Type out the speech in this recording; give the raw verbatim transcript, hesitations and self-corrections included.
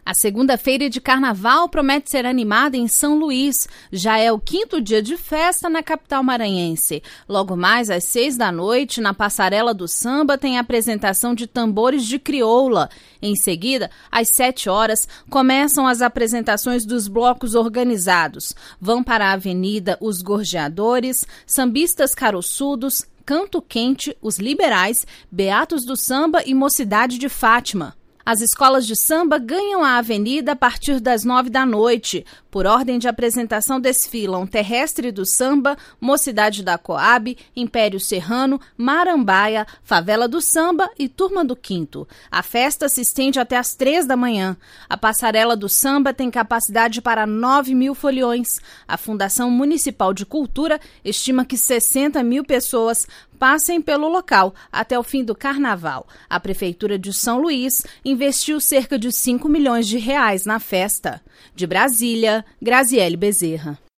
A segunda-feira de carnaval promete ser animada em São Luís. Já é o quinto dia de festa na capital maranhense. Logo mais às seis da noite, na Passarela do Samba, tem a apresentação de tambores de crioula. Em seguida, às sete horas, começam as apresentações dos blocos organizados. Vão para a Avenida os Gorjeadores, Sambistas Caroçudos, Canto Quente, os Liberais, Beatos do Samba e Mocidade de Fátima. As escolas de samba ganham a avenida a partir das nove da noite. Por ordem de apresentação desfilam Terrestre do Samba, Mocidade da Coab, Império Serrano, Marambaia, Favela do Samba e Turma do Quinto. A festa se estende até às três da manhã. A Passarela do Samba tem capacidade para nove mil foliões. A Fundação Municipal de Cultura estima que sessenta mil pessoas passem pelo local até o fim do carnaval. A Prefeitura de São Luís investiu cerca de cinco milhões de reais na festa. De Brasília, Graziele Bezerra.